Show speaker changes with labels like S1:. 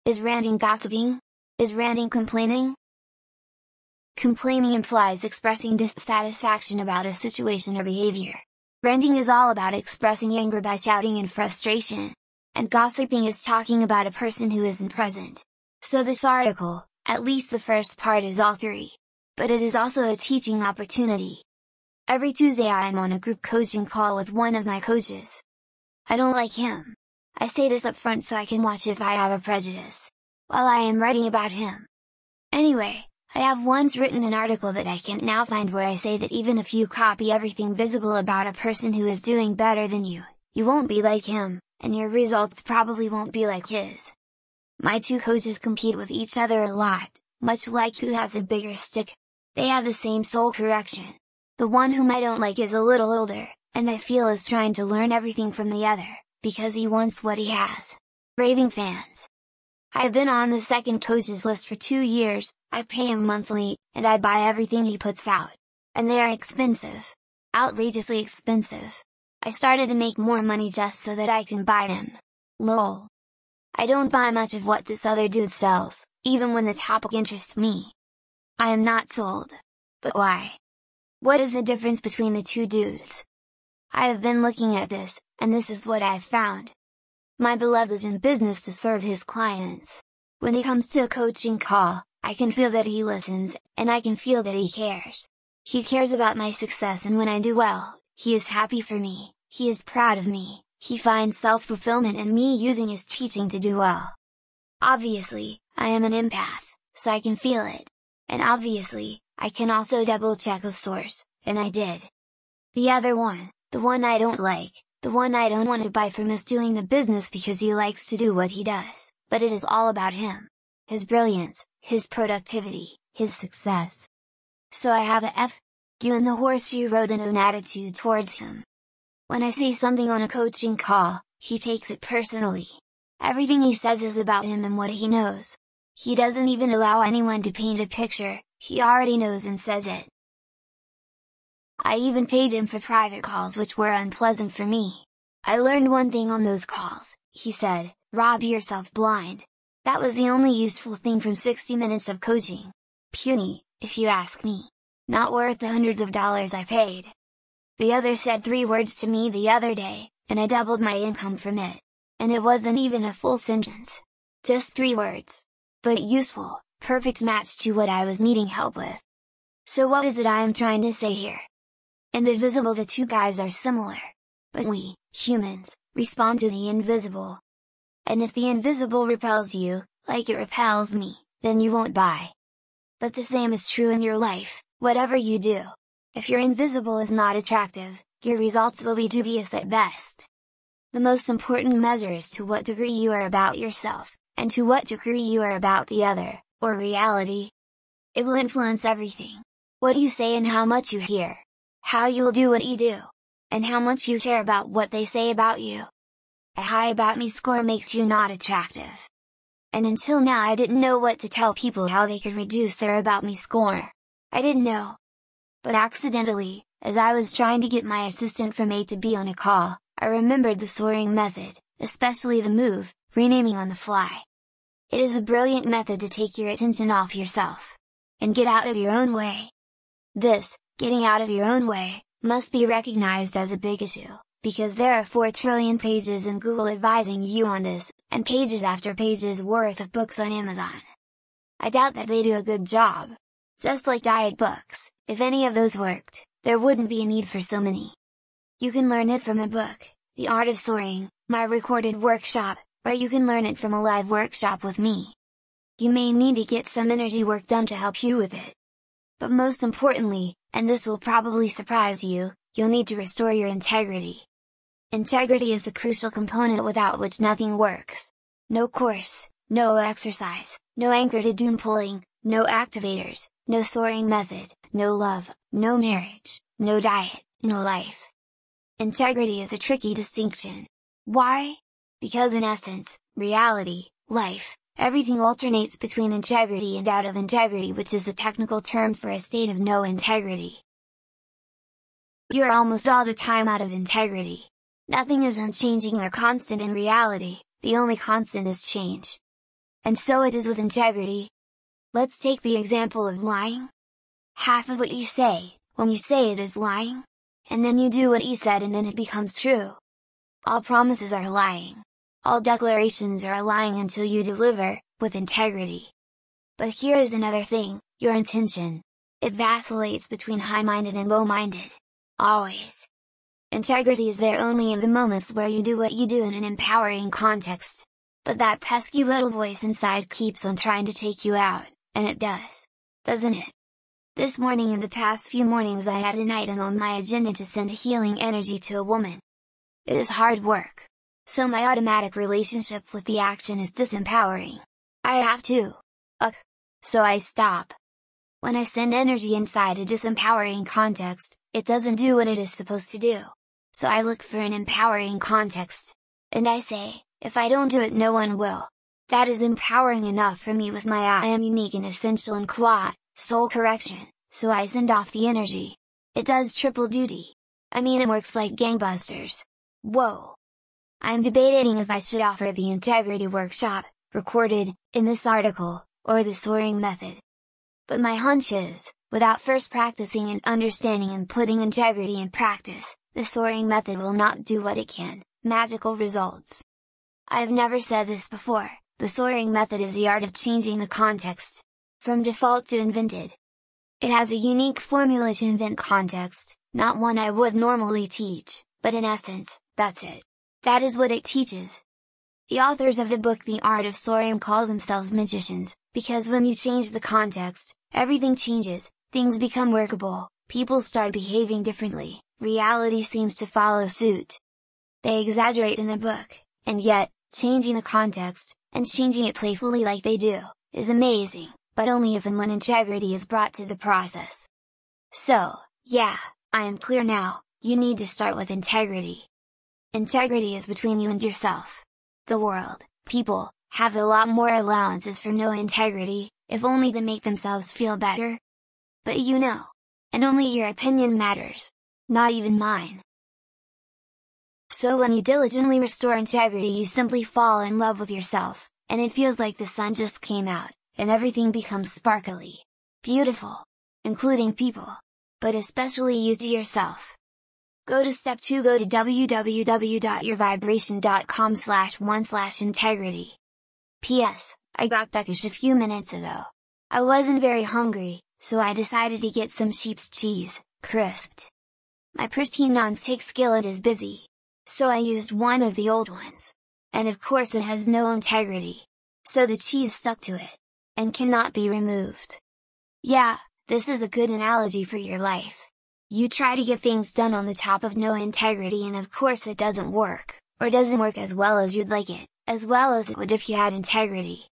S1: Is ranting gossiping? Is ranting complaining? Complaining implies expressing dissatisfaction about a situation or behavior. Ranting is all about expressing anger by shouting and frustration. And gossiping is talking about a person who isn't present. So this article, at least the first part, is all three. But it is also a teaching opportunity. Every Tuesday I am on a group coaching call with one of my coaches. I don't like him. I say this up front so I can watch if I have a prejudice, while I am writing about him. Anyway, I have once written an article that I can't now find where I say that even if you copy everything visible about a person who is doing better than you, you won't be like him, and your results probably won't be like his. My two coaches compete with each other a lot, much like who has a bigger stick. They have the same soul correction. The one whom I don't like is a little older, and I feel is trying to learn everything from the other, because he wants what he has. Raving fans. I have been on the second coach's list for 2 years, I pay him monthly, and I buy everything he puts out. And they are expensive. Outrageously expensive. I started to make more money just so that I can buy them. Lol. I don't buy much of what this other dude sells, even when the topic interests me. I am not sold. But why? What is the difference between the two dudes? I have been looking at this, and this is what I have found. My beloved is in business to serve his clients. When he comes to a coaching call, I can feel that he listens, and I can feel that he cares. He cares about my success, and when I do well, he is happy for me, he is proud of me, he finds self-fulfillment in me using his teaching to do well. Obviously, I am an empath, so I can feel it. And obviously, I can also double-check the source, and I did. The other one, the one I don't like, the one I don't want to buy from, is doing the business because he likes to do what he does, but it is all about him. His brilliance, his productivity, his success. So I have a FU in the horseshoe road and an attitude towards him. When I say something on a coaching call, he takes it personally. Everything he says is about him and what he knows. He doesn't even allow anyone to paint a picture, he already knows and says it. I even paid him for private calls, which were unpleasant for me. I learned one thing on those calls, he said: rob yourself blind. That was the only useful thing from 60 minutes of coaching. Puny, if you ask me. Not worth the hundreds of dollars I paid. The other said 3 words to me the other day, and I doubled my income from it. And it wasn't even a full sentence. Just 3 words. But useful, perfect match to what I was needing help with. So what is it I am trying to say here? In the visible the two guys are similar. But we, humans, respond to the invisible. And if the invisible repels you, like it repels me, then you won't buy. But the same is true in your life, whatever you do. If your invisible is not attractive, your results will be dubious at best. The most important measure is to what degree you are about yourself, and to what degree you are about the other, or reality. It will influence everything. What you say and how much you hear. How you'll do what you do. And how much you care about what they say about you. A high about me score makes you not attractive. And until now I didn't know what to tell people how they could reduce their about me score. I didn't know. But accidentally, as I was trying to get my assistant from A to B on a call, I remembered the soaring method, especially the move, renaming on the fly. It is a brilliant method to take your attention off yourself. And get out of your own way. This, getting out of your own way, must be recognized as a big issue, because there are 4 trillion pages in Google advising you on this, and pages after pages worth of books on Amazon. I doubt that they do a good job. Just like diet books, if any of those worked, there wouldn't be a need for so many. You can learn it from a book, The Art of Soaring, my recorded workshop, or you can learn it from a live workshop with me. You may need to get some energy work done to help you with it. But most importantly, and this will probably surprise you, you'll need to restore your integrity. Integrity is a crucial component without which nothing works. No course, no exercise, no anchor to doom pulling, no activators, no soaring method, no love, no marriage, no diet, no life. Integrity is a tricky distinction. Why? Because in essence, reality, life, everything alternates between integrity and out of integrity, which is a technical term for a state of no integrity. You are almost all the time out of integrity. Nothing is unchanging or constant in reality, the only constant is change. And so it is with integrity. Let's take the example of lying. Half of what you say, when you say it is lying. And then you do what you said and then it becomes true. All promises are lying. All declarations are lying until you deliver, with integrity. But here is another thing, your intention. It vacillates between high-minded and low-minded. Always. Integrity is there only in the moments where you do what you do in an empowering context. But that pesky little voice inside keeps on trying to take you out, and it does. Doesn't it? This morning and the past few mornings I had an item on my agenda to send healing energy to a woman. It is hard work. So my automatic relationship with the action is disempowering. I have to. So I stop. When I send energy inside a disempowering context, it doesn't do what it is supposed to do. So I look for an empowering context. And I say, if I don't do it, no one will. That is empowering enough for me with my I am unique and essential and soul correction, so I send off the energy. It does triple duty. I mean, it works like gangbusters. Whoa! I'm debating if I should offer the integrity workshop, recorded, in this article, or the soaring method. But my hunch is, without first practicing and understanding and putting integrity in practice, the soaring method will not do what it can, magical results. I've never said this before, the soaring method is the art of changing the context. From default to invented. It has a unique formula to invent context, not one I would normally teach, but in essence, that's it. That is what it teaches. The authors of the book The Art of Soaring call themselves magicians, because when you change the context, everything changes, things become workable, people start behaving differently, reality seems to follow suit. They exaggerate in the book, and yet, changing the context, and changing it playfully like they do, is amazing, but only if and when integrity is brought to the process. So, yeah, I am clear now, you need to start with integrity. Integrity is between you and yourself. The world, people, have a lot more allowances for no integrity, if only to make themselves feel better. But you know. And only your opinion matters. Not even mine. So when you diligently restore integrity, you simply fall in love with yourself, and it feels like the sun just came out, and everything becomes sparkly. Beautiful. Including people. But especially you to yourself. Go to step 2, go to www.yourvibration.com/1/integrity. P.S. I got peckish a few minutes ago. I wasn't very hungry, so I decided to get some sheep's cheese, crisped. My pristine non-stick skillet is busy. So I used one of the old ones. And of course it has no integrity. So the cheese stuck to it. And cannot be removed. Yeah, this is a good analogy for your life. You try to get things done on the top of no integrity and of course it doesn't work, or doesn't work as well as you'd like it, as well as it would if you had integrity.